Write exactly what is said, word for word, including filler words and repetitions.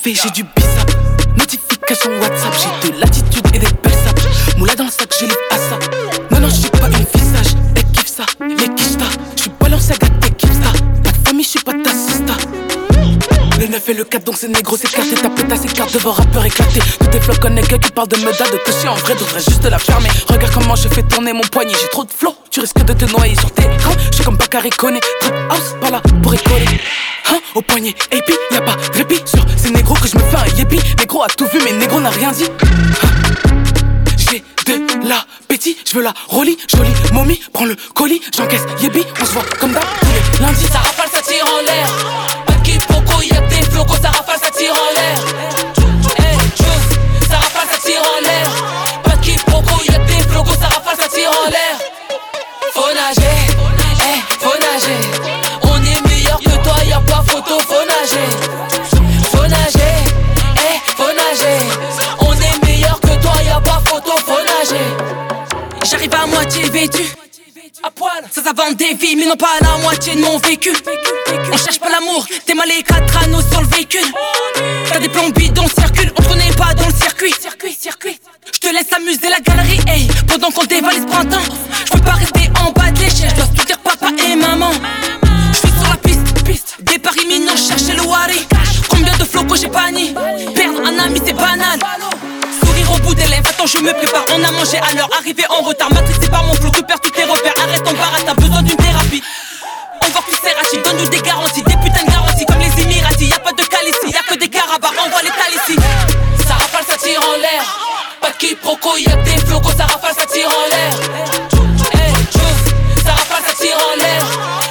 fait, j'ai du bissap. Notification WhatsApp, j'ai de l'attitude et des belles sapes. Moula dans le sac, je livre à ça. Non, non, je suis pas une visage, elle kiffe ça, les kifta. Je suis balancé à gâter, kiffe ça. Pas de famille, je suis pas ta sista. Le neuf et le quatre, donc c'est négro, c'est écarté. Ta pétasse, c'est carte devant rappeur éclaté. Tous tes flocs connais qui parlent de meda, de toucher en vrai, devrais juste la fermer. Regarde comment je fais tourner mon poignet, j'ai trop de flow. Tu risques de te noyer sur tes rangs. Je suis comme Bakary Koné, trap house, pas là pour rigoler. Hein, au poignet, et puis y'a pas de répit sur ces négros que je me fais un yépi. Négro a tout vu, mais négro n'a rien dit. Hein, j'ai de l'appétit, je veux la rollie, jolie momie, prends le colis, j'encaisse yébi, on se voit comme d'hab tous les lundis. Ça rafale, ça tire en l'air. Pas de quiproquo, y'a que des flocos, ça rafale, ça tire en l'air. Hey, chose, ça rafale, ça tire en l'air. Pas de quiproquo, y'a que des flocos, ça rafale, ça tire en l'air. Faut nager, hey, faut nager. On est meilleur que toi, y'a pas photo, faut nager. Faut nager, hey, faut nager. On est meilleur que toi, y'a pas photo, faut nager. J'arrive à moitié vêtu, à poil, ça ça vend des vies, mais non pas la moitié de mon vécu. On cherche pas l'amour, t'es mal les quatre anneaux sur le véhicule. T'as des plombs bidons, circule, on te connaît pas dans le circuit. Circuit, circuit. Je te laisse amuser la galerie, hey, pendant qu'on dévalise printemps. Je peux pas rester en bas de l'échelle, je dois tout dire papa et maman. Je suis sur la piste, piste, départ imminent, chercher le wari. Combien de flocos j'ai banni, perdre un ami c'est banal. Sourire au bout des lèvres, attends je me prépare, on a mangé à l'heure, arrivé en retard. Matrixé par mon flou, tu perds tous tes repères, arrête ton barat, t'as besoin d'une thérapie. On va plus faire rachis, donne-nous des garanties, des putains de garanties comme les Émiratis. Y'a pas de calici, y'a que des carabas, envoie les talicis. Ça rafale, ça tire en l'air. Pas de quiproquo, y'a que des flocos, ça rafale, ça tire en l'air. Hey, chose, ça rafale, ça tire en l'air.